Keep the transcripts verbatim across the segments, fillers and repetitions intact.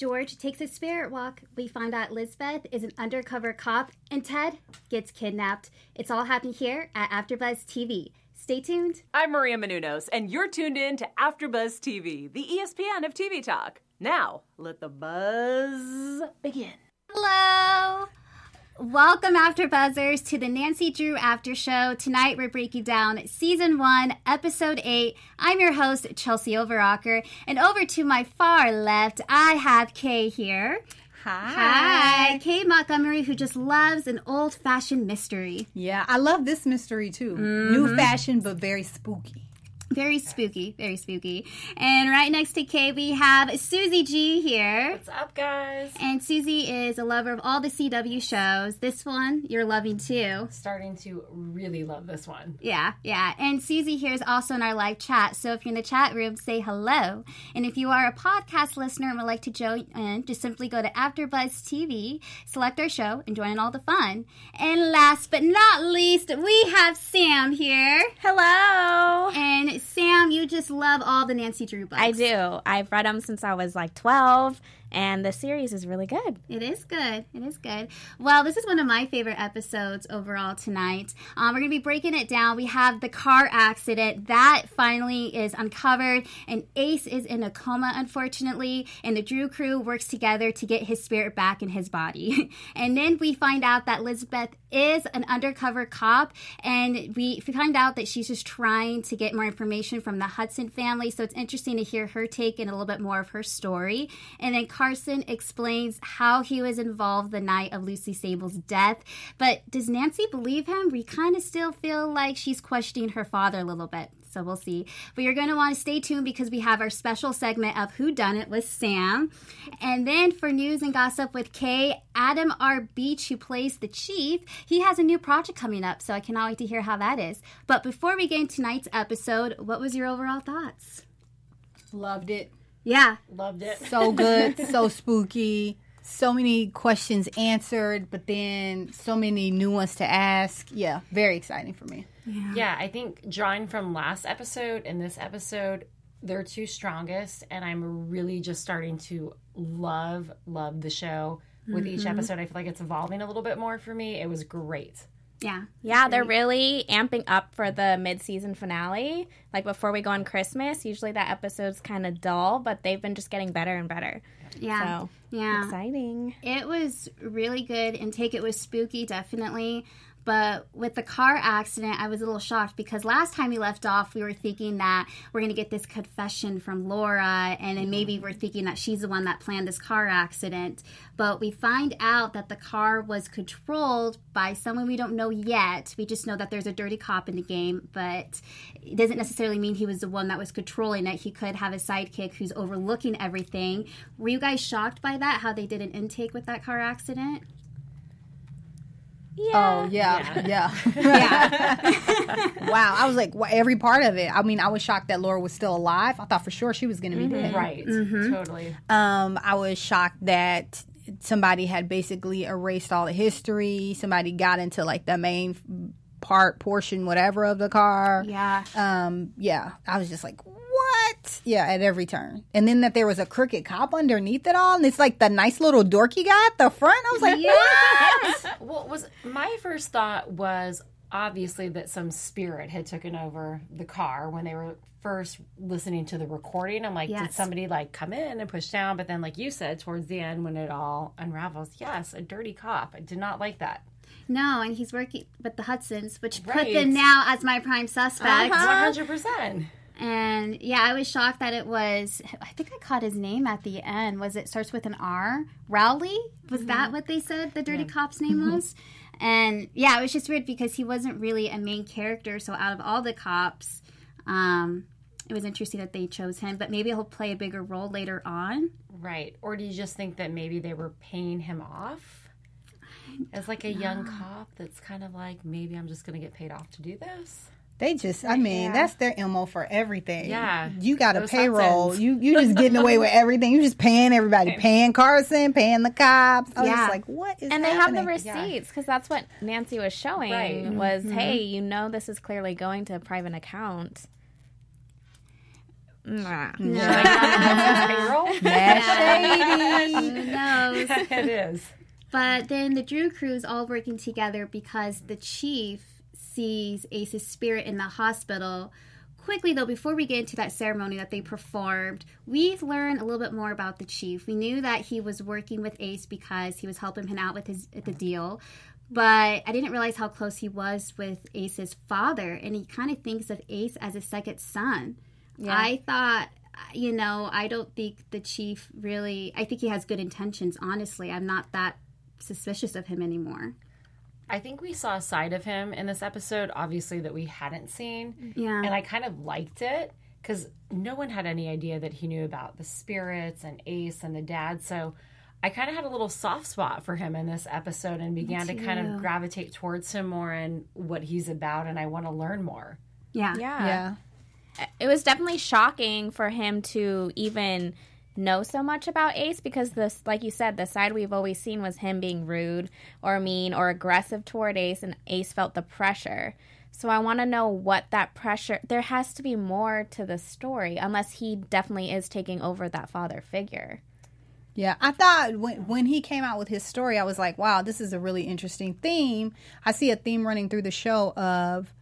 George takes a spirit walk, we find out Lisbeth is an undercover cop, and Ted gets kidnapped. It's all happening here at AfterBuzz T V. Stay tuned. I'm Maria Menounos, and you're tuned in to AfterBuzz T V, the E S P N of T V talk. Now, let the buzz begin. Hello! Welcome, AfterBuzzers, to the Nancy Drew After Show. Tonight, we're breaking down Season one, Episode eight. I'm your host, Chelsea Overocker, and over to my far left, I have Kay here. Hi. Hi. Kay Montgomery, who just loves an old-fashioned mystery. Yeah, I love this mystery, too. Mm-hmm. New fashion, but very spooky. Very spooky, very spooky. And right next to Kay, we have Susie G here. What's up, guys? And Susie is a lover of all the C W shows. This one, you're loving too. Starting to really love this one. Yeah, yeah. And Susie here is also in our live chat. So if you're in the chat room, say hello. And if you are a podcast listener and would like to join in, just simply go to AfterBuzz T V, select our show, and join in all the fun. And last but not least, we have Sam here. Hello. And Sam, you just love all the Nancy Drew books. I do. I've read them since I was like twelve, and the series is really good. It is good. It is good. Well, this is one of my favorite episodes overall tonight. Um, we're going to be breaking it down. We have the car accident. That finally is uncovered, and Ace is in a coma, unfortunately, and the Drew crew works together to get his spirit back in his body. And then we find out that Lisbeth is an undercover cop, and we find out that she's just trying to get more information from the Hudson family, so it's interesting to hear her take and a little bit more of her story. And then Carson explains how he was involved the night of Lucy Sable's death, but does Nancy believe him? We kind of still feel like she's questioning her father a little bit. So we'll see. But you're going to want to stay tuned because we have our special segment of Who Done It with Sam. And then for news and gossip with Kay, Adam R. Beach, who plays the chief, he has a new project coming up. So I cannot wait to hear how that is. But before we get into tonight's episode, what was your overall thoughts? Loved it. Yeah. Loved it. So good. So spooky. So many questions answered, but then so many new ones to ask. Yeah, very exciting for me. Yeah. Yeah, I think drawing from last episode and this episode, they're two strongest, and I'm really just starting to love, love the show. With mm-hmm. each episode, I feel like it's evolving a little bit more for me. It was great. Yeah. Yeah, they're really amping up for the mid-season finale. Like, before we go on Christmas, usually that episode's kind of dull, but they've been just getting better and better. Yeah. So, yeah. exciting. It was really good, and Take It was spooky, definitely. But with the car accident, I was a little shocked because last time we left off, we were thinking that we're going to get this confession from Laura, and then maybe we're thinking that she's the one that planned this car accident. But we find out that the car was controlled by someone we don't know yet. We just know that there's a dirty cop in the game, but it doesn't necessarily mean he was the one that was controlling it. He could have a sidekick who's overlooking everything. Were you guys shocked by that, how they did an intake with that car accident? Yeah. Oh, yeah. Yeah. Yeah. Wow. I was like, well, every part of it. I mean, I was shocked that Laura was still alive. I thought for sure she was going to be Mm-hmm. dead. Right. Mm-hmm. Totally. Um, I was shocked that somebody had basically erased all the history. Somebody got into, like, the main part, portion, whatever of the car. Yeah. Um, yeah. I was just like, what? Yeah, at every turn. And then that there was a crooked cop underneath it all, and it's like the nice little dorky guy at the front. I was like, Yes. what? Well, was my first thought was obviously that some spirit had taken over the car when they were first listening to the recording. I'm like, Yes. did somebody like come in and push down? But then, like you said, towards the end when it all unravels, yes, a dirty cop. I did not like that. No, and he's working with the Hudsons, which put Right. them now as my prime suspect. one hundred percent. And yeah, I was shocked that it was, I think I caught his name at the end. Was it starts with an R? Rowley? Was mm-hmm. that what they said the dirty yeah. cop's name was? And yeah, it was just weird because he wasn't really a main character. So out of all the cops, um, it was interesting that they chose him. But maybe he'll play a bigger role later on. Right. Or do you just think that maybe they were paying him off as like a young cop that's kind of like, maybe I'm just going to get paid off to do this? They just, I mean, Yeah. that's their M O for everything. Yeah. You got a Those payroll. Hudsons. You you just getting away with everything. You just paying everybody. Paying Carson, paying the cops. I was Yeah. just like, what is And they happening? have the receipts because that's what Nancy was showing Right. was, Mm-hmm. hey, you know this is clearly going to a private account. Nah. No. That's shady. Who knows? It is. But then the Drew crew is all working together because the chief sees Ace's spirit in the hospital. Quickly, though, before we get into that ceremony that they performed, we've learned a little bit more about the chief. We knew that he was working with Ace because he was helping him out with his the deal. But I didn't realize how close he was with Ace's father. And he kind of thinks of Ace as a second son. Yeah. I thought, you know, I don't think the chief really... I think he has good intentions, honestly. I'm not that suspicious of him anymore. I think we saw a side of him in this episode, obviously, that we hadn't seen. Yeah. And I kind of liked it because no one had any idea that he knew about the spirits and Ace and the dad. So I kind of had a little soft spot for him in this episode and began to kind of gravitate towards him more and what he's about. And I want to learn more. Yeah. Yeah. Yeah. It was definitely shocking for him to even know so much about Ace because this, like you said, the side we've always seen was him being rude or mean or aggressive toward Ace, and Ace felt the pressure. So I want to know what that pressure, there has to be more to the story unless he definitely is taking over that father figure. Yeah, I thought when when he came out with his story, I was like, wow, this is a really interesting theme. I see a theme running through the show of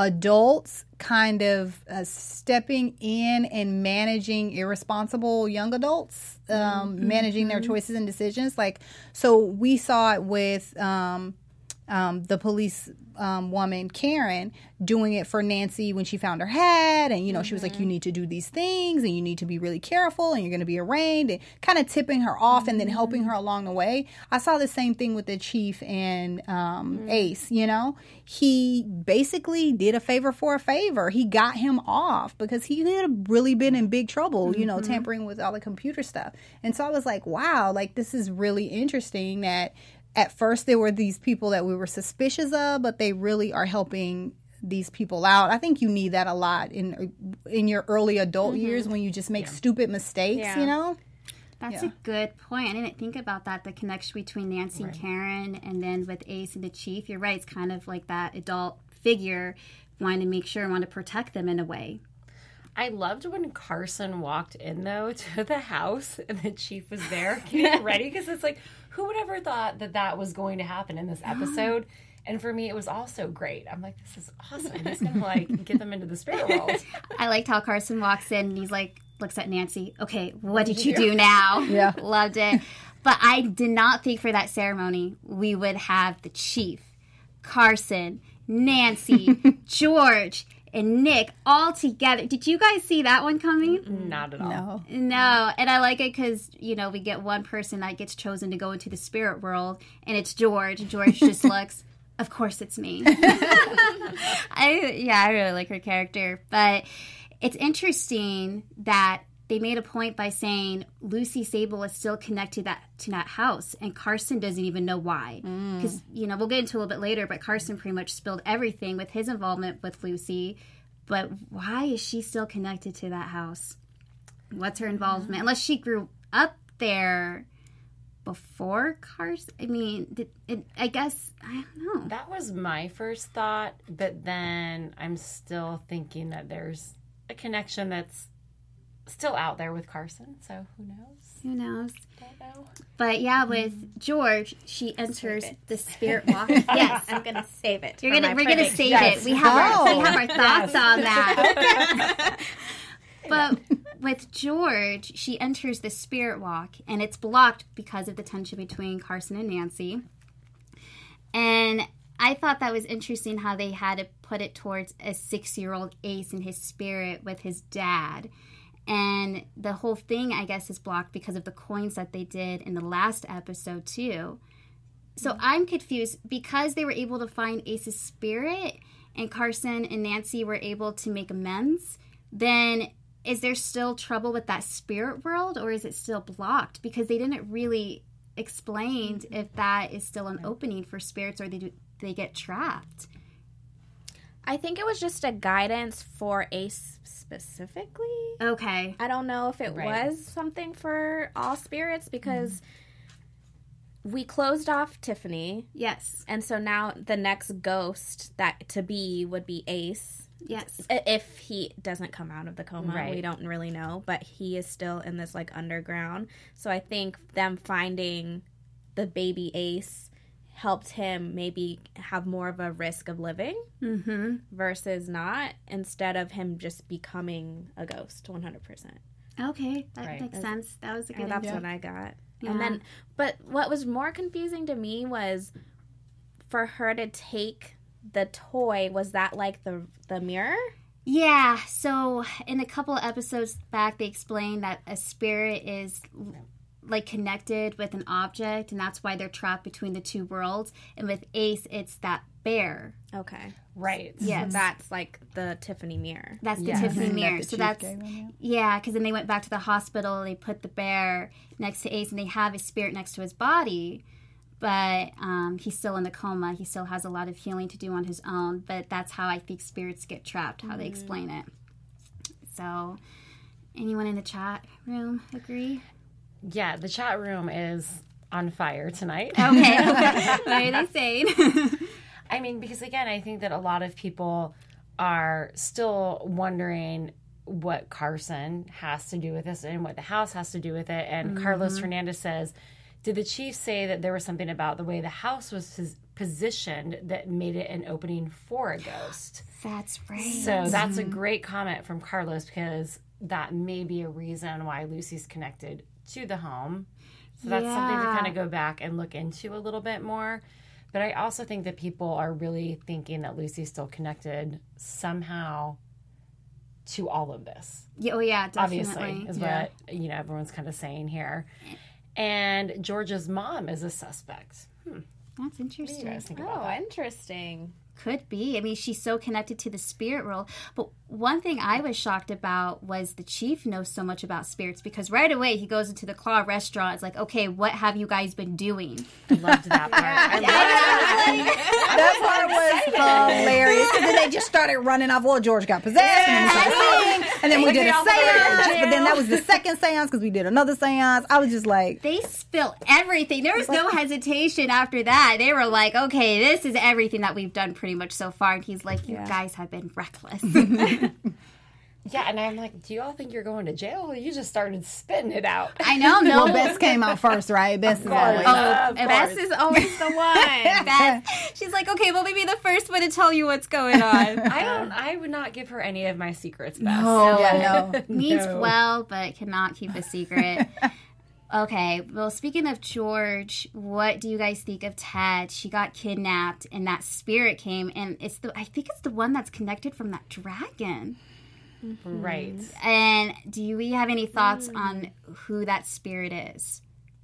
adults kind of uh, stepping in and managing irresponsible young adults, um, mm-hmm. managing their choices and decisions. Like, so we saw it with um, um, the police um, woman, Karen, doing it for Nancy when she found her head. And, you know, mm-hmm. she was like, you need to do these things and you need to be really careful and you're going to be arraigned, and kind of tipping her off mm-hmm. and then helping her along the way. I saw the same thing with the chief and um, mm-hmm. Ace, you know. He basically did a favor for a favor. He got him off because he had really been in big trouble, mm-hmm. you know, tampering with all the computer stuff. And so I was like, wow, like this is really interesting that at first there were these people that we were suspicious of, but they really are helping these people out. I think you need that a lot in in your early adult mm-hmm. years when you just make yeah. stupid mistakes, yeah. you know? That's yeah. a good point. I didn't think about that, the connection between Nancy right. and Karen, and then with Ace and the chief. You're right. It's kind of like that adult figure wanting to make sure and want to protect them in a way. I loved when Carson walked in, though, to the house and the chief was there getting ready, because it's like, who would ever thought that that was going to happen in this episode? And for me, it was also great. I'm like, this is awesome. He's going to, like, get them into the spirit world. I liked how Carson walks in and he's like, looks at Nancy. Okay, what did you do now? Yeah. Loved it. But I did not think for that ceremony we would have the chief, Carson, Nancy, George, and Nick all together. Did you guys see that one coming? Not at all. No. No. And I like it because, you know, we get one person that gets chosen to go into the spirit world, and it's George. George just looks, of course it's me. I Yeah, I really like her character. But it's interesting that they made a point by saying Lucy Sable is still connected to that, to that house, and Carson doesn't even know why. Because, mm. you know, we'll get into a little bit later, but Carson pretty much spilled everything with his involvement with Lucy. But why is she still connected to that house? What's her involvement? Mm. Unless she grew up there before Carson. I mean, did, it, I guess, I don't know. That was my first thought, but then I'm still thinking that there's a connection that's still out there with Carson, so who knows? Who knows? Don't know. But yeah, with George, she enters the spirit walk. Yes, I'm gonna save it. You're gonna, we're prediction. gonna save yes. it. We have Oh. our we have our thoughts Yes. on that. But with George, she enters the spirit walk, and it's blocked because of the tension between Carson and Nancy. And I thought that was interesting how they had to put it towards a six-year-old Ace in his spirit with his dad. And the whole thing, I guess, is blocked because of the coins that they did in the last episode, too. So mm-hmm. I'm confused. Because they were able to find Ace's spirit and Carson and Nancy were able to make amends, then is there still trouble with that spirit world, or is it still blocked? Because they didn't really explain mm-hmm. if that is still an opening for spirits, or they do, they get trapped. I think it was just a guidance for Ace specifically. Okay. I don't know if it Right. was something for all spirits, because mm. we closed off Tiffany. Yes. And so now the next ghost that to be would be Ace. Yes. If he doesn't come out of the coma, Right. we don't really know, but he is still in this like underground. So I think them finding the baby Ace helped him maybe have more of a risk of living Mm-hmm. versus not, instead of him just becoming a ghost one hundred percent. Okay, that Right. makes sense. That was a good And that's answer. what I got. Yeah. And then, but what was more confusing to me was for her to take the toy. Was that like the the mirror? Yeah, so in a couple of episodes back, they explained that a spirit is like connected with an object, and that's why they're trapped between the two worlds. And with Ace, it's that bear. Okay. Right. Yes. So that's like the Tiffany mirror. That's the Yes. Tiffany That mirror. the So chief that's gave him, yeah, because then they went back to the hospital. They put the bear next to Ace, and they have his spirit next to his body. But um, he's still in the coma. He still has a lot of healing to do on his own. But that's how I think spirits get trapped. How they explain it. So, anyone in the chat room agree? Yeah, the chat room is on fire tonight. Okay. What are they saying? I mean, because again, I think that a lot of people are still wondering what Carson has to do with this and what the house has to do with it. And Carlos Hernandez says, did the chief say that there was something about the way the house was pos- positioned that made it an opening for a ghost? That's right. So that's a great comment from Carlos, because that may be a reason why Lucy's connected to the home. So that's something to Yeah. kind of go back and look into a little bit more. But I also think that people are really thinking that Lucy's still connected somehow to all of this. Yeah, oh yeah, definitely. Obviously, is Yeah. what you know everyone's kind of saying here. And Georgia's mom is a suspect. Hmm. That's What do you interesting. guys think about Oh, that? interesting. Could be. I mean, she's so connected to the spirit world. But one thing I was shocked about was the chief knows so much about spirits, because right away he goes into the Claw restaurant. It's like, okay, what have you guys been doing? I loved that part. I loved That part was hilarious. Because then they just started running off. Well, George got possessed, and then we started singing, and then we Like did they a all went to seance. jail. But then that was the second seance because we did another seance. I was just like, They spill everything. There was no hesitation after that. They were like, okay, this is everything that we've done pretty much so far. And he's like, you Yeah. guys have been reckless. Yeah, and I'm like, do you all think you're going to jail? You just started spitting it out. I know, no. well, Bess came out first, right? Bess is always. Oh, Of Bess course. is always the one. Beth. She's like, okay, well, maybe the first one to tell you what's going on. I don't. I would not give her any of my secrets, Beth. Oh, yeah, no. Means No. well, but cannot keep a secret. Okay, well, speaking of George, what do you guys think of Ted? She got kidnapped, and that spirit came, and it's the I think it's the one that's connected from that dragon. Right. And do we have any thoughts on who that spirit is?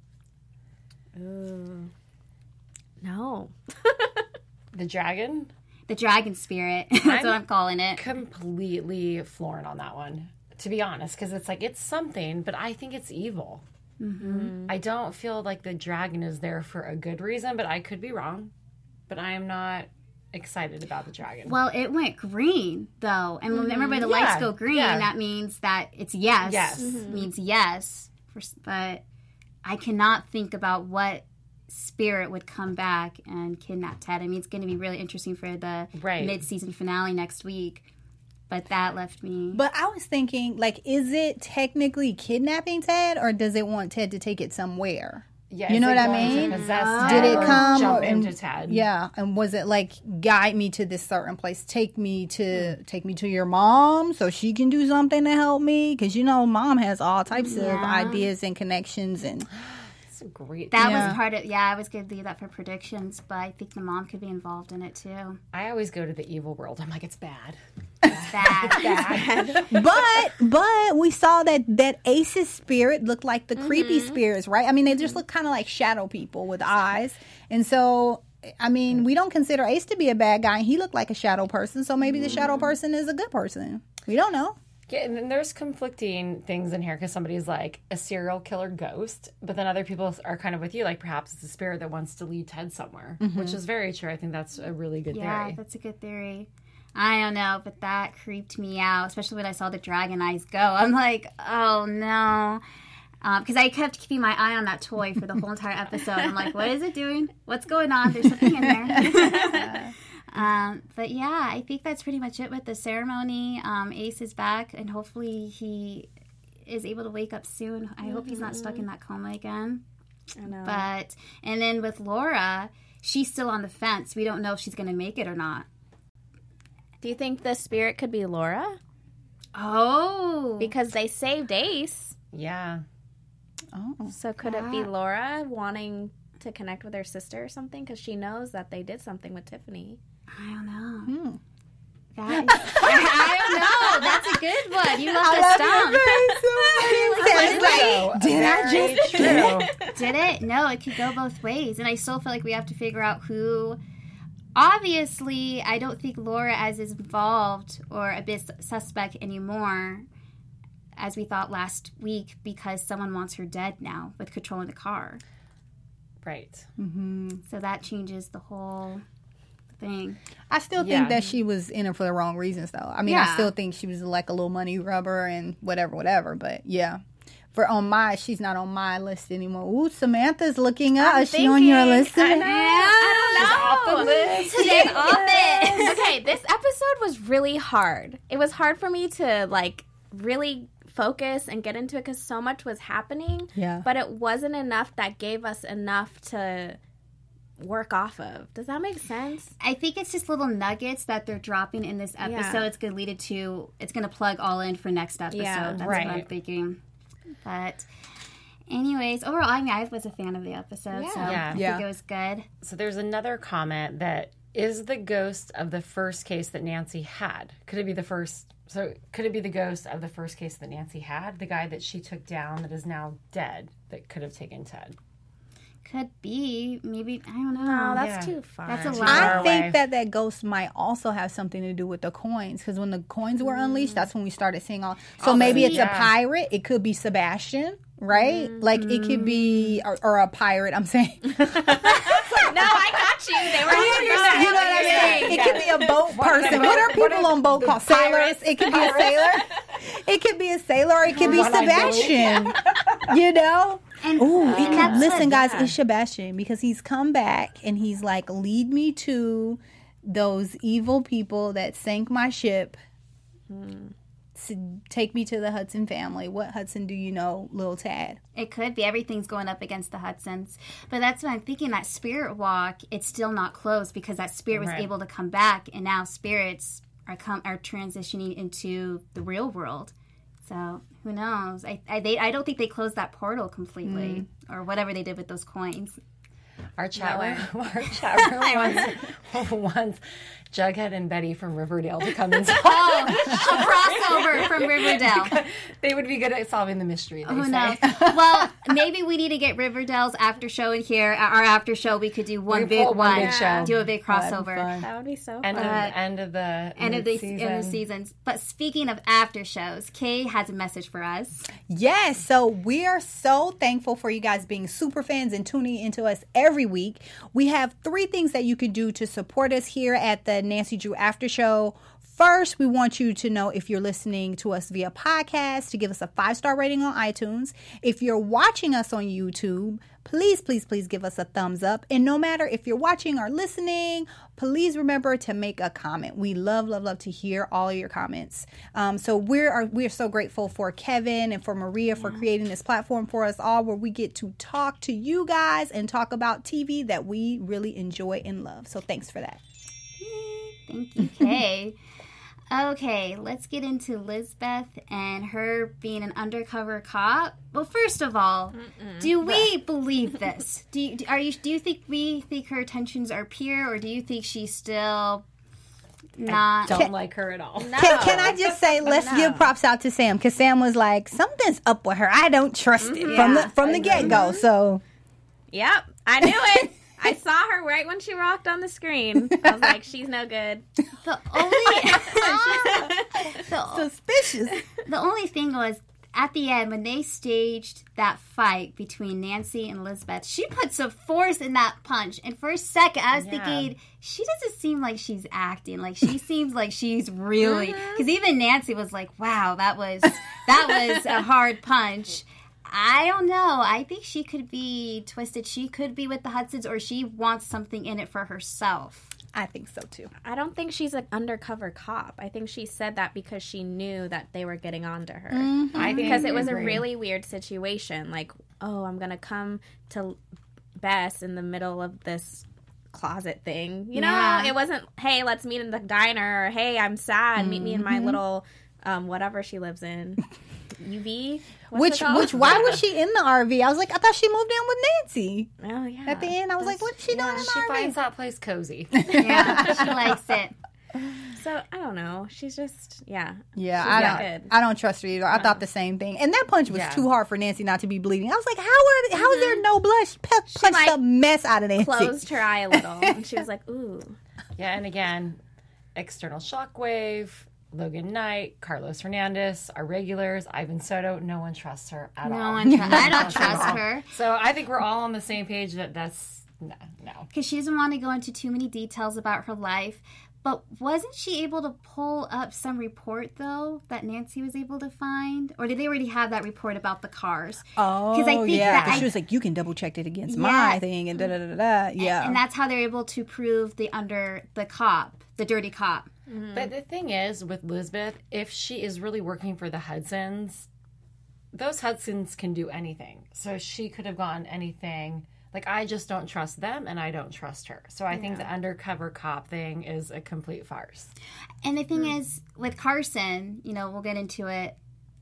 No. The dragon. The dragon spirit. That's I'm- what I'm calling it. Completely flooring on that one, to be honest, because it's like it's something, but I think it's evil. Mm-hmm. I don't feel like the dragon is there for a good reason, but I could be wrong. But I am not excited about the dragon. Well, it went green though, and remember when the lights Yeah, go green, yeah. that means that it's yes. Yes. means yes. For, but I cannot think about what spirit would come back and kidnap Ted. I mean, it's going to be really interesting for the Right. mid-season finale next week. But that left me. But I was thinking, like, is it technically kidnapping Ted, or does it want Ted to take it somewhere? yeah, you is know it what I going to mean? possess Oh. Ted Did it or come jump or- into Ted? Yeah, and was it like guide me to this certain place? Take me to take me to your mom so she can do something to help me, because you know mom has all types of Yeah. ideas and connections and It's a great. that Yeah. was part of, yeah, I was going to leave that for predictions, but I think the mom could be involved in it too. I always go to the evil world. I'm like, it's bad. It's bad. but but we saw that that Ace's spirit looked like the creepy spirits, right? I mean, they just look kind of like shadow people with eyes, and so. I mean, we don't consider Ace to be a bad guy. He looked like a shadow person, so maybe the shadow person is a good person. We don't know. Yeah, and then there's conflicting things in here because somebody's like a serial killer ghost, but then other people are kind of with you, like perhaps it's a spirit that wants to lead Ted somewhere, which is very true. I think that's a really good Yeah, theory. that's a good theory. I don't know, but that creeped me out, especially when I saw the dragon eyes go. I'm like, oh no. Because I kept keeping my eye on that toy for the whole entire episode. I'm like, what is it doing? What's going on? There's something in there. Um, but yeah, I think that's pretty much it with the ceremony. Um, Ace is back, and hopefully he is able to wake up soon. I mm-hmm. hope he's not stuck in that coma again. I know. But, and then with Laura, she's still on the fence. We don't know if she's going to make it or not. Do you think the spirit could be Laura? Oh. Because they saved Ace. Yeah. Oh. So could yeah. it be Laura wanting to connect with her sister or something? Because she knows that they did something with Tiffany. I don't know. Hmm. That is, I don't know. That's a good one. You left us down. Like, did I just true? Did it? No, it could go both ways. And I still feel like we have to figure out who. Obviously, I don't think Laura as is involved or a bit suspect anymore as we thought last week because someone wants her dead now with controlling the car. Right. Mm-hmm. So that changes the whole thing. I still Yeah. think that she was in it for the wrong reasons, though. I mean, Yeah. I still think she was like a little money rubber and whatever, whatever. But yeah, for on my, she's not on my list anymore. Ooh, Samantha's looking up. I'm Is she on your thinking, list? I know. I don't know. Off the list. Today off it. Okay, this episode was really hard. It was hard for me to like really focus and get into it because so much was happening. Yeah. But it wasn't enough that gave us enough to work off of. Does that make sense? I think it's just little nuggets that they're dropping in this episode. Yeah. It's going to lead it to, it's going to plug all in for next episode. Yeah, That's right. what I'm thinking. But anyways, overall, I mean, I was a fan of the episode. Yeah. So Yeah. I Yeah. think it was good. So there's another comment that is the ghost of the first case that Nancy had. Could it be the first? So could it be the ghost of the first case that Nancy had? The guy that she took down that is now dead that could have taken Ted? Could be. Maybe, I don't know. No, that's Yeah. too far. That's a Too lot. far I think away. that that ghost might also have something to do with the coins because when the coins were unleashed, that's when we started seeing all. So Oh, maybe it's a yeah. pirate. It could be Sebastian, right? Like it could be or, or a pirate. I'm saying. No, I got you. They were You know what I'm saying? It could be a boat person. What are people on boat called? Sailors. It could be a sailor. It could be a sailor. Or it could be One-eyed Sebastian. You know. And, Ooh, it and could, that's listen, what- guys, yeah. it's Sebastian because he's come back and he's like, lead me to those evil people that sank my ship. To take me to the Hudson family. What Hudson do you know, little Tad? It could be. Everything's going up against the Hudsons. But that's what I'm thinking. That spirit walk, it's still not closed because that spirit was Right. able to come back. And now spirits are come are transitioning into the real world. So who knows? I I, they, I don't think they closed that portal completely or whatever they did with those coins. Our chat No way. room, our chat room wants, wants Jughead and Betty from Riverdale to come and solve. Oh, a crossover from Riverdale. They would be good at solving the mystery. They Who say. knows? Well, maybe we need to get Riverdale's after show in here. Our after show, we could do one We big pull one one, big show. do a big That'd be crossover. fun. That would be so End fun. of Uh, end of the End of the season. end of the seasons. But speaking of after shows, Kay has a message for us. Yes, so we are so thankful for you guys being super fans and tuning into us every week. We have three things that you can do to support us here at the Nancy Drew After Show. First, we want you to know if you're listening to us via podcast to give us a five-star rating on iTunes. If you're watching us on YouTube, please, please, please give us a thumbs up. And no matter if you're watching or listening, please remember to make a comment. We love, love, love to hear all of your comments. Um, so we're are, we're so grateful for Kevin and for Maria for creating this platform for us all where we get to talk to you guys and talk about T V that we really enjoy and love. So thanks for that. Thank you, Kay. Okay, let's get into Lizbeth and her being an undercover cop. Well, first of all, Mm-mm. do we believe this? Do you, are you? Do you think we think her intentions are pure, or do you think she's still not? Don't Can- like her at all. No. Can, can I just say, let's No. give props out to Sam because Sam was like, something's up with her. I don't trust it from the from the get go. So Yep, I knew it. I saw her right when she walked on the screen. I was like, she's no good. The only the, suspicious. the only thing was at the end when they staged that fight between Nancy and Lizbeth, she put some force in that punch. And for a second, I was Yeah. thinking, she doesn't seem like she's acting. Like she seems like she's really. Because even Nancy was like, "Wow, that was that was a hard punch." I don't know. I think she could be twisted. She could be with the Hudsons, or she wants something in it for herself. I think so too. I don't think she's an undercover cop. I think she said that because she knew that they were getting on to her. Mm-hmm. I think Because it was agree. a really weird situation. Like, oh, I'm going to come to Bess in the middle of this closet thing. You know, Yeah. it wasn't, hey, let's meet in the diner. Or, hey, I'm sad. Meet me in my little, um, whatever she lives in. U V? What's Which, it called? which, why was she in the R V? I was like, I thought she moved in with Nancy. Oh, yeah. At the end, I was like, what's she doing in the She R V? finds that place cozy. Yeah, she likes it. So, I don't know. She's just, yeah. Yeah, She's I not don't. good. I don't trust her either. I thought the same thing. And that punch was Yeah. too hard for Nancy not to be bleeding. I was like, how are how is there no blood? She pe- punched like, the mess out of Nancy. Closed her eye a little. And she was like, ooh. Yeah, and again, external shockwave, Logan Knight, Carlos Hernandez, our regulars, Ivan Soto. No one trusts her at No all. one. Tr- I don't trust her So I think we're all on the same page that that's no, no. because she doesn't want to go into too many details about her life. But wasn't she able to pull up some report though that Nancy was able to find, or did they already have that report about the cars? Oh, I think yeah. that 'Cause I- she was like, you can double check it against Yeah. my thing and da da da da. Yeah. And that's how they're able to prove the under the cop, the dirty cop. But the thing is with Lisbeth, if she is really working for the Hudsons, those Hudsons can do anything. So she could have gotten anything. Like, I just don't trust them, and I don't trust her. So I think the undercover cop thing is a complete farce. And the thing is, with Carson, you know, we'll get into it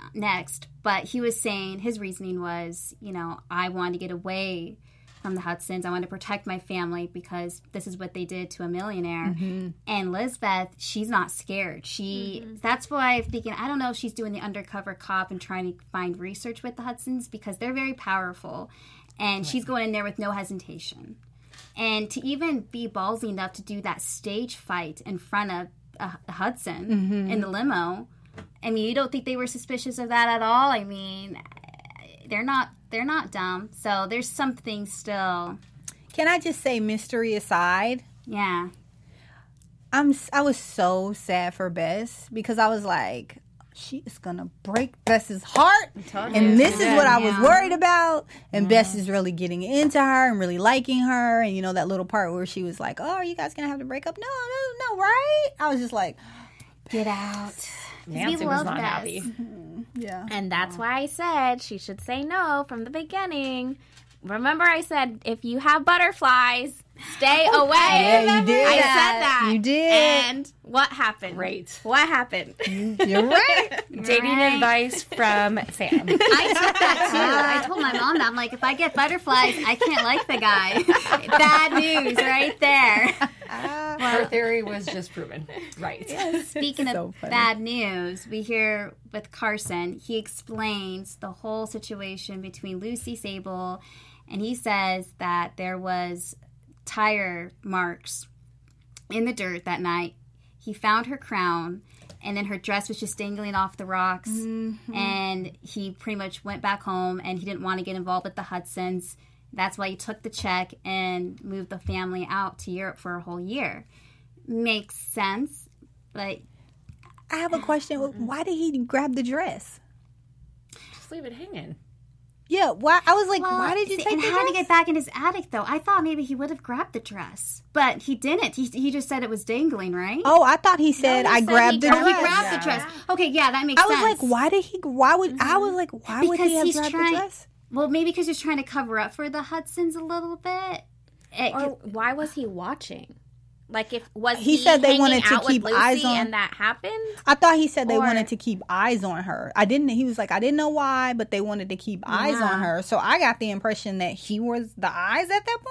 next, but he was saying his reasoning was, you know, I wanted to get away from the Hudsons. I want to protect my family because this is what they did to a millionaire. And Lisbeth, she's not scared. She that's why I'm thinking, I don't know if she's doing the undercover cop and trying to find research with the Hudsons because they're very powerful. And she's going in there with no hesitation. And to even be ballsy enough to do that stage fight in front of a Hudson in the limo, I mean, you don't think they were suspicious of that at all? I mean, they're not they're not dumb. So there's something still. Can I just say, mystery aside, Yeah. I'm I was so sad for Bess because I was like, she is gonna break Bess's heart, and this is what I was Yeah. worried about. And Bess is really getting into her and really liking her. And you know that little part where she was like, "Oh, are you guys gonna have to break up?" No, no, no, right? I was just like, Get out. Nancy we was love not Bess. happy. yeah. And that's why I said she should say no from the beginning. Remember, I said if you have butterflies, stay away. Yeah, you did. I said that. You did. And what happened? Great. What happened? You're right. Dating Right. advice from Sam. I took that too. I told my mom that. I'm like, if I get butterflies, I can't like the guy. Bad news right there. Her theory was just proven. Right. Speaking So of funny. bad news, we hear with Carson, he explains the whole situation between Lucy Sable, and he says that there was tire marks in the dirt that night. He found her crown, and then her dress was just dangling off the rocks. And he pretty much went back home, and he didn't want to get involved with the Hudsons. That's why he took the check and moved the family out to Europe for a whole year. Makes sense, but I have a question. Why did he grab the dress? Just leave it hanging. Yeah, why? I was like, well, why did you see, take and the how dress? to get back in his attic though? I thought maybe he would have grabbed the dress, but he didn't. He, he just said it was dangling, right? Oh, I thought he said he I said grabbed he the Oh, dress. he grabbed the dress. Okay, yeah, that makes I was sense. like, why did he? Why would I was like, why would Because he have he's grabbed trying- the dress? Well, maybe because he's trying to cover up for the Hudsons a little bit. It Or could- why was he watching? Like, if was He he, said they hanging wanted to out with keep Lucy eyes on- and that happened? I thought he said they Or- wanted to keep eyes on her. I didn't. He was like, I didn't know why, but they wanted to keep eyes Yeah. on her. So I got the impression that he was the eyes at that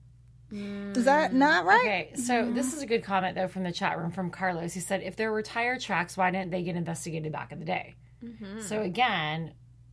point. Is that not right? Okay, so this is a good comment, though, from the chat room from Carlos. He said, if there were tire tracks, why didn't they get investigated back in the day? So, again,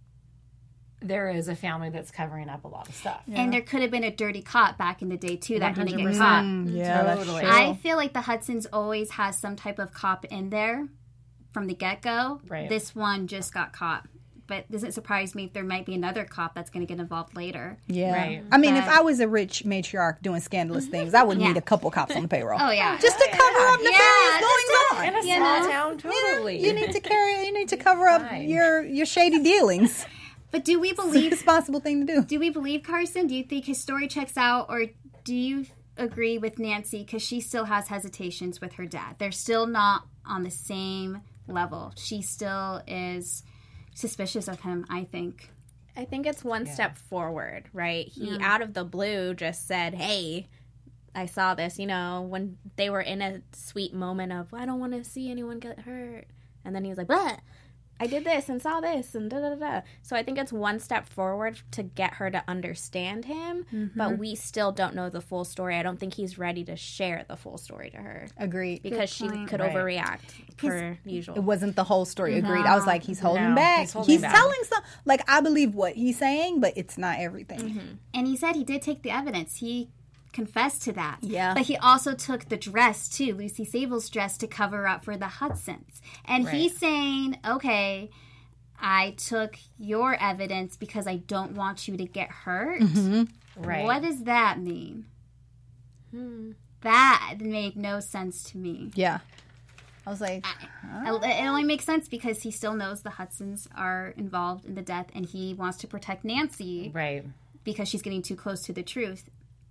there is a family that's covering up a lot of stuff. And there could have been a dirty cop back in the day too that didn't get one hundred percent. caught. Mm, yeah, that's Totally. true. I feel like the Hudsons always has some type of cop in there from the get go. Right. This one just got caught. But doesn't surprise me if there might be another cop that's going to get involved later. Yeah. Right. I mean, if But- I was a rich matriarch doing scandalous things, I would Yeah. need a couple cops on the payroll. Oh yeah, Just to cover up the Yeah, things going In on. a You small know? town, totally. You need to carry. You need to cover up Fine. your your shady dealings. but do we It's a believe? responsible thing to do. Do we believe Carson? Do you think his story checks out, or do you agree with Nancy because she still has hesitations with her dad. They're still not on the same level. She still is suspicious of him, I think. I think it's one Yeah. step forward, right? He, Yeah. out of the blue, just said, hey, I saw this, you know, when they were in a sweet moment of, I don't want to see anyone get hurt. And then he was like, blah, I did this and saw this and da da da. So I think it's one step forward to get her to understand him, Mm-hmm. but we still don't know the full story. I don't think he's ready to share the full story to her Agreed. because she point. could Right. overreact per usual. It wasn't the whole story. Agreed. I was like, he's holding No, back. he's He's, holding back. telling some. Like, I believe what he's saying, but it's not everything. And he said he did take the evidence. He confessed to that. Yeah. But he also took the dress, too, Lucy Sable's dress, to cover up for the Hudsons. And Right. he's saying, okay, I took your evidence because I don't want you to get hurt. Right. What does that mean? Hmm. That made no sense to me. Yeah. I was like, It only makes sense because he still knows the Hudsons are involved in the death and he wants to protect Nancy Right. because she's getting too close to the truth.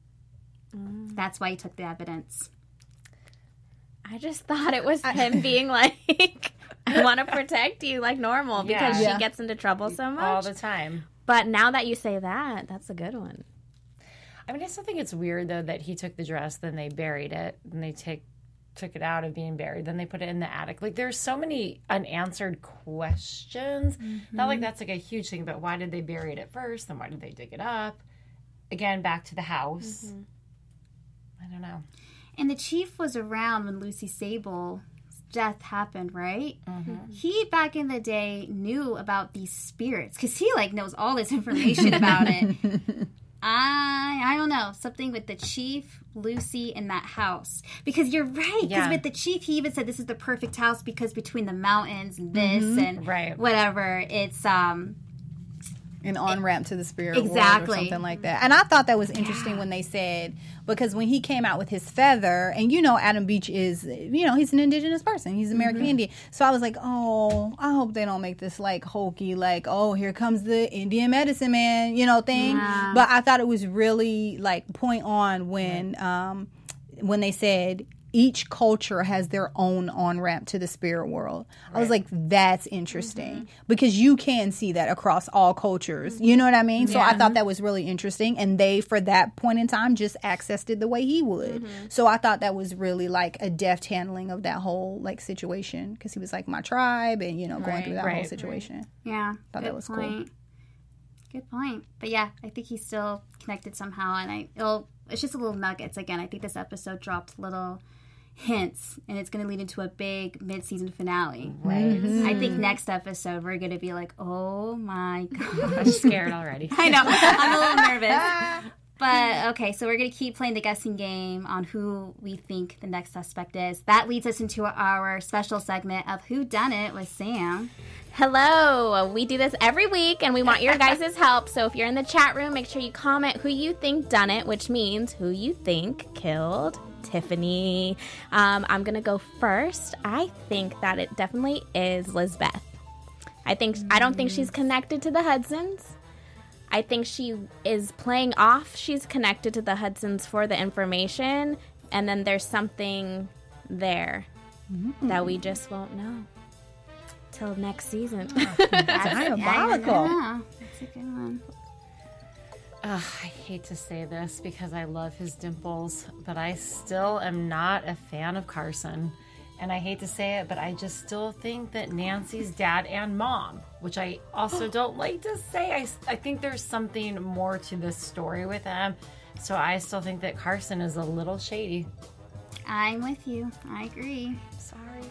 That's why he took the evidence. I just thought it was him being like, I want to protect you like normal because Yeah. she gets into trouble so much. All the time. But now that you say that, that's a good one. I mean, I still think it's weird though that he took the dress, then they buried it, and they take took it out of being buried, then they put it in the attic. Like, there's so many unanswered questions. Not like that's like a huge thing, but why did they bury it at first? Then why did they dig it up? Again, back to the house. I don't know. And the chief was around when Lucy Sable's death happened, right? He, back in the day, knew about these spirits because he, like, knows all this information about it. I I don't know. Something with the chief, Lucy, and that house. Because you're right. Because Yeah. with the chief, he even said this is the perfect house because between the mountains and this and Right. whatever, it's... um. an on ramp to the spirit world Exactly. or something like that. And I thought that was interesting when they said, because when he came out with his feather, and you know Adam Beach is, you know, he's an indigenous person. He's American Indian. So I was like, oh, I hope they don't make this like hokey, like, oh, here comes the Indian medicine man, you know, thing. Yeah. But I thought it was really like point on when um when they said each culture has their own on-ramp to the spirit world. I was like, that's interesting because you can see that across all cultures. You know what I mean? So I thought that was really interesting. And they, for that point in time, just accessed it the way he would. So I thought that was really like a deft handling of that whole like situation because he was like my tribe and, you know, going Right, through that whole right. situation. Yeah, Thought good that was cool. point. Good point. But yeah, I think he's still connected somehow, and I it'll it's just a little nuggets. Again, I think this episode dropped little hints, and it's going to lead into a big mid-season finale. Right. I think next episode we're going to be like, oh my I'm gosh. scared already. I know. I'm a little nervous. But okay, so we're going to keep playing the guessing game on who we think the next suspect is. That leads us into our special segment of Who Done It with Sam. Hello. We do this every week, and we want your guys' help. So if you're in the chat room, make sure you comment who you think done it, which means who you think killed Tiffany. Um, I'm going to go first. I think that it definitely is Lizbeth. I think I don't think she's connected to the Hudsons. I think she is playing off she's connected to the Hudsons for the information, and then there's something there that we just won't know till next season. Diabolical. Yeah, that's a good one. Ugh, I hate to say this because I love his dimples, but I still am not a fan of Carson. And I hate to say it, but I just still think that Nancy's dad and mom, which I also don't like to say, I, I think there's something more to this story with them. So I still think that Carson is a little shady. I'm with you. I agree. Sorry.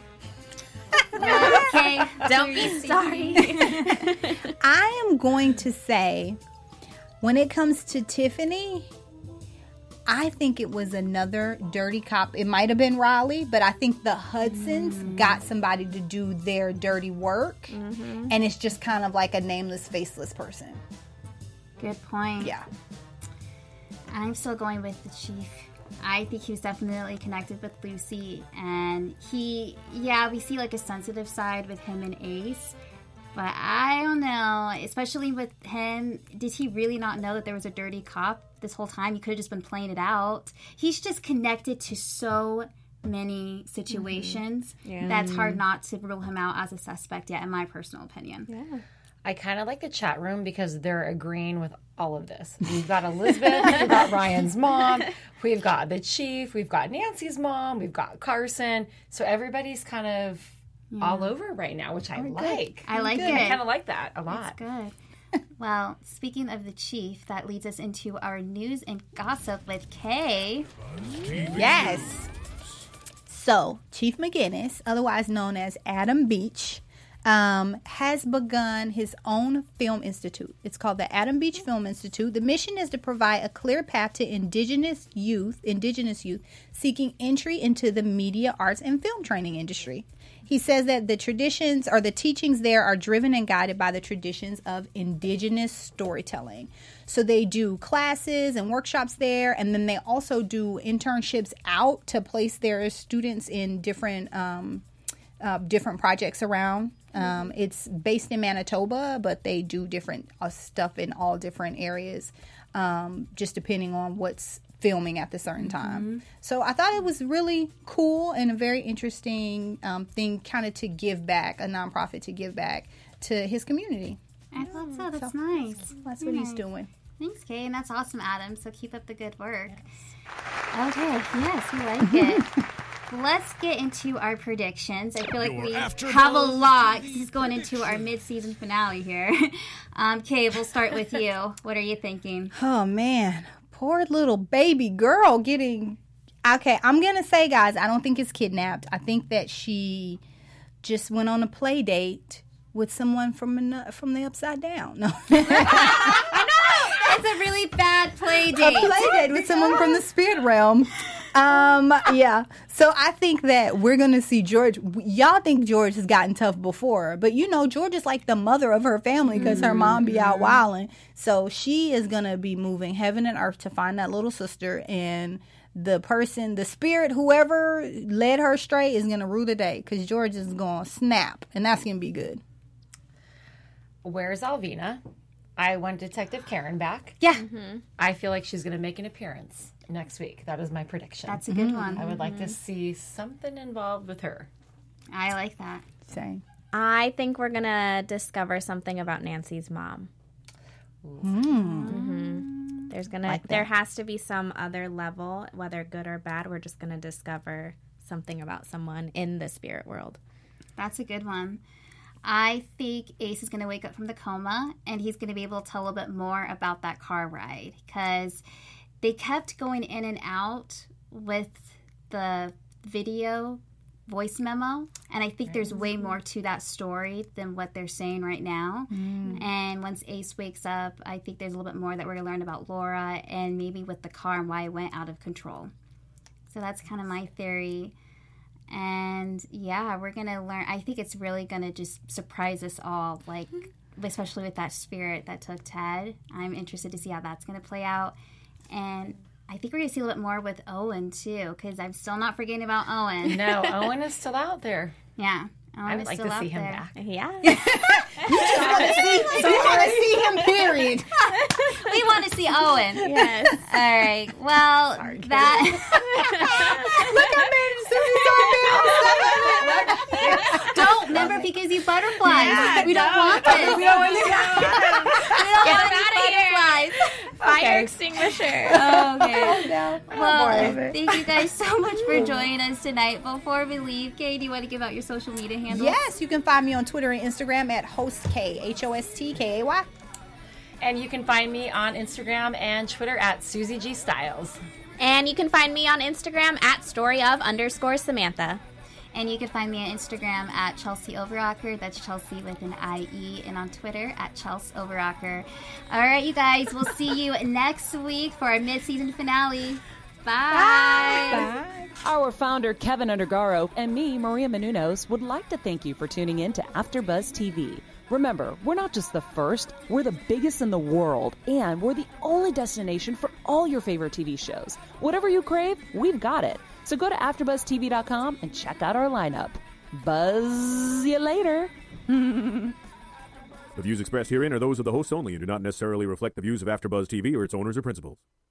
Okay, Don't be sorry. I am going to say, when it comes to Tiffany, I think it was another dirty cop. It might have been Riley, but I think the Hudsons got somebody to do their dirty work. And it's just kind of like a nameless, faceless person. good point. Yeah. I'm still going with the chief. I think he was definitely connected with Lucy, and he, yeah, we see like a sensitive side with him and Ace, But I don't know, especially with him. Did he really not know that there was a dirty cop this whole time? He could have just been playing it out. He's just connected to so many situations Mm-hmm. Yeah. that's hard not to rule him out as a suspect yet, in my personal opinion. Yeah. I kind of like the chat room because they're agreeing with all of this. We've got Elizabeth, we've got Ryan's mom, we've got the chief, we've got Nancy's mom, we've got Carson. So everybody's kind of yeah. all over right now, which I like. I like good. it. I kind of like that a lot. That's good. Well, speaking of the chief, that leads us into our news and gossip with Kay. Yes. So, Chief McGinnis, otherwise known as Adam Beach, um, has begun his own film institute. It's called the Adam Beach Film Institute. The mission is to provide a clear path to indigenous youth, indigenous youth seeking entry into the media, arts, and film training industry. He says that the traditions or the teachings there are driven and guided by the traditions of indigenous storytelling. So they do classes and workshops there, and then they also do internships out to place their students in different um, uh, different projects around. Um, it's based in Manitoba, but they do different uh, stuff in all different areas, um, just depending on what's filming at the certain time. Mm-hmm. So I thought it was really cool and a very interesting um, thing kind of to give back, a nonprofit to give back to his community. I thought so. That's so, nice. That's Very what he's nice. doing. Thanks, Kay. And that's awesome, Adam. So keep up the good work. Yes. Okay. Yes, we like it. Let's get into our predictions. I feel like Your we After have a Buzz lot. T V This is going into our mid-season finale here. um, Kay, we'll start with you. What are you thinking? Oh, man. Poor little baby girl getting... Okay, I'm going to say, guys, I don't think it's kidnapped. I think that she just went on a play date with someone from an, from the Upside Down. No. I know! It's a really bad play date. A play date with someone from the spirit realm. Um, yeah. So I think that we're going to see George. Y'all think George has gotten tough before, but you know, George is like the mother of her family because her mom be out wilding. So she is going to be moving heaven and earth to find that little sister, and the person, the spirit, whoever led her astray is going to rue the day because George is going to snap, and that's going to be good. Where's Alvina? I want Detective Karen back. Yeah. Mm-hmm. I feel like she's going to make an appearance next week. That is my prediction. That's a good one. I would like to see something involved with her. I like that. Same. I think we're going to discover something about Nancy's mom. Mm. Mm-hmm. There's gonna, Like there that. has to be some other level, whether good or bad. We're just going to discover something about someone in the spirit world. That's a good one. I think Ace is going to wake up from the coma, and he's going to be able to tell a little bit more about that car ride, because they kept going in and out with the video voice memo, and I think there's way more to that story than what they're saying right now. Mm. And once Ace wakes up, I think there's a little bit more that we're going to learn about Laura, and maybe with the car and why it went out of control. So that's kind of my theory. And yeah, we're going to learn. I think it's really going to just surprise us all, like, especially with that spirit that took Ted. I'm interested to see how that's going to play out. And I think we're going to see a little bit more with Owen, too, because I'm still not forgetting about Owen. No, Owen is still out there. Yeah. Owen I would is like still to out see him there. back. Yeah. You just want to see, so you want to see him, period. We want to see Owen. Yes. All right. Well, Sorry, that. Look, I made it. Susie, Don't remember because you butterflies. Yeah, we don't, don't. want this. we don't want to We don't Get want him any outta here. butterflies. Fire extinguisher. Okay. Well, boy. thank you guys so much for joining us tonight. Before we leave, Kay, do you want to give out your social media handles? Yes, you can find me on Twitter and Instagram at HostK, H O S T K A Y. And you can find me on Instagram and Twitter at Susie G Styles. And you can find me on Instagram at story of underscore Samantha. And you can find me on Instagram at Chelsea Overrocker. That's Chelsea with an I E. And on Twitter at Chelsea Overrocker. All right, you guys. We'll see you next week for our mid-season finale. Bye. Bye. Our founder, Kevin Undergaro, and me, Maria Menounos, would like to thank you for tuning in to AfterBuzz T V. Remember, we're not just the first, we're the biggest in the world, and we're the only destination for all your favorite T V shows. Whatever you crave, we've got it. So go to after buzz t v dot com and check out our lineup. Buzz you later. The views expressed herein are those of the hosts only and do not necessarily reflect the views of AfterBuzz T V or its owners or principals.